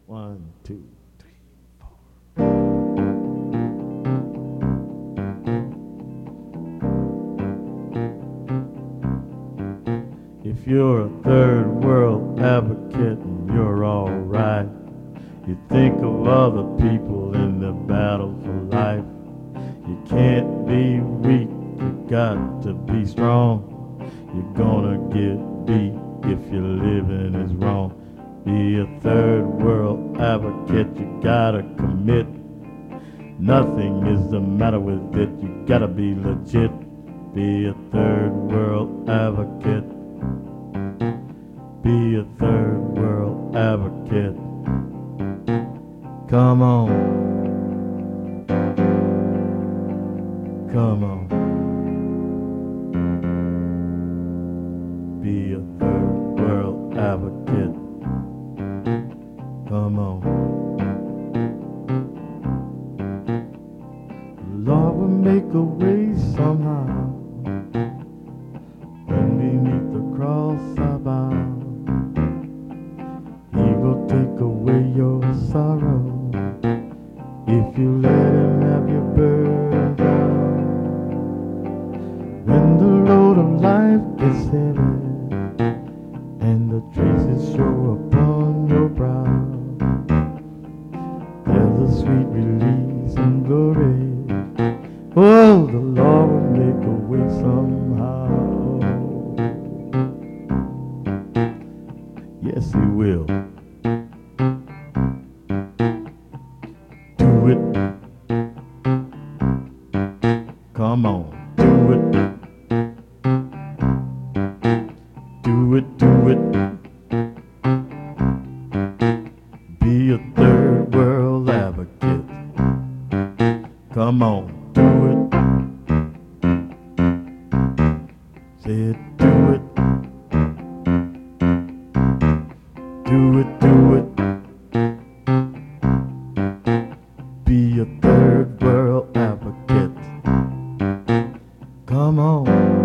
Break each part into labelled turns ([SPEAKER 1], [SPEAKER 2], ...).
[SPEAKER 1] One, two, three. If you're a third world advocate and you're alright, you think of other people in the battle for life. You can't be weak, you got to be strong. You're gonna get beat if your living is wrong. Be a third world advocate, you gotta commit. Nothing is the matter with it, you gotta be legit. Be a third world advocate. Be a third world advocate. Come on. Come on. Be a third world advocate. Come on. The Lord will make a way somehow. When beneath the cross I bow, He will take away your sorrow if you let Him have your burden down. When the load of life gets heavy and the traces show upon your brow, there's a sweet release and glory. Oh, the Lord will make a way somehow. Yes, He will. Do it. Come on, do it. Do it, do it. Be a third world advocate. Come on, do it. Say it, do it. Do it, do it. Be a third world advocate. Come on.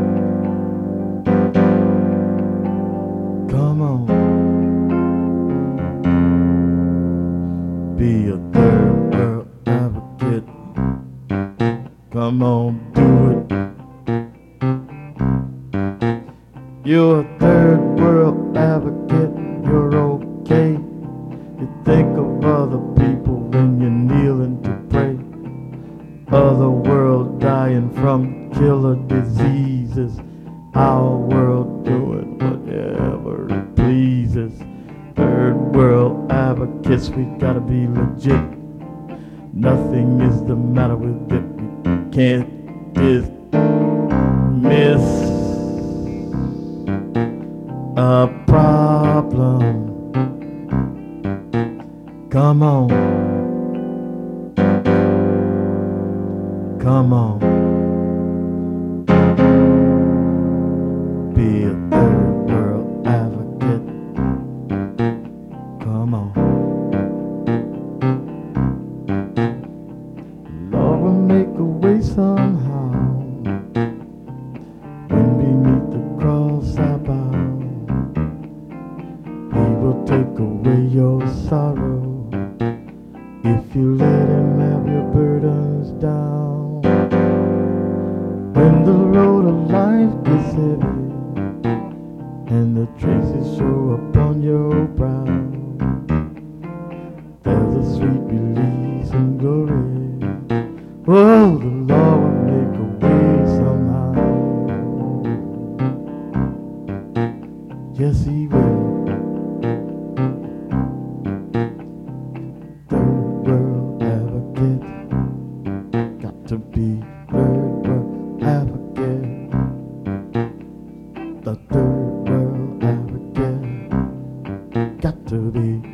[SPEAKER 1] Come on. Be a third world advocate. Come on, do it. You're a third world advocate, you're okay. You think of other people when you're kneeling to pray. Other world dying from killer diseases. Our world doing whatever it pleases. Third world advocates, we gotta be legit. Nothing is the matter with it. We can't dismiss a problem. Come on. Come on. Be a third world advocate. Come on. The Lord will make a way somehow. When beneath the cross I bow, He will take away your sorrow if you let Him have your burdens down. When the load of life gets heavy and the traces show upon your brow, there's a sweet release and glory. Oh, the Lord will make a way somehow. Yes, He will. Third world advocate. Got to be third world advocate. The third world advocate. Got to be